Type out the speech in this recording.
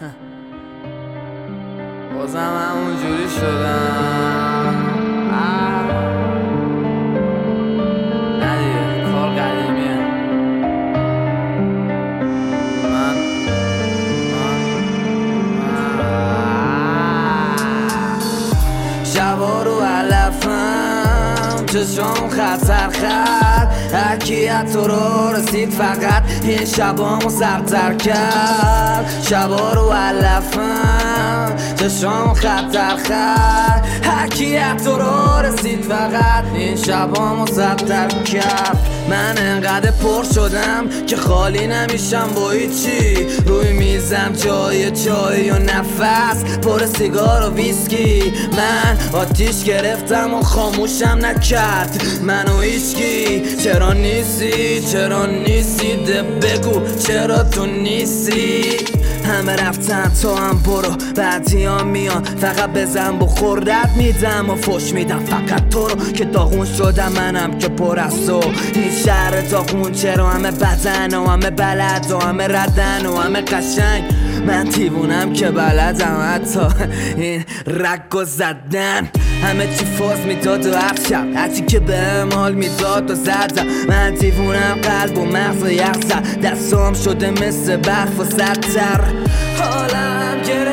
بازم همون جوری شدم. نه دیگه کار قدیمیه. من شبا رو علفم چشم خطر حکیت تو رو رسید فقط این شبامو سرتر کرد. شبا رو علفم چشم خطر حکیت تو رو رسید فقط این شبامو سرتر کرد. من انقدر پر شدم که خالی نمیشم با هیچی. روی میزم جای چای و نفس پر سیگار و ویسکی. من آتیش گرفتم و خاموشم نکرد منو هیچکی. چرا نیستی ده بگو چرا تو نیستی. همه رفتن تو هم برو بعدی ها میان فقط بزن بخور رد میدم و فش میدم فقط تو رو که داغون شدم منم که پر از تو. این شهر داغون چرا همه بدن و همه بلد و همه ردن و همه قشنگ. من دیوونم که بلدم حتی این رگو زدن. همه چی فاز میداد و هر شب هرچی که بهم حال میداد و زدم. من دیوونم قلب و مغز یخ زد. دستام شده مثل برف و سرتر. حالم گرفت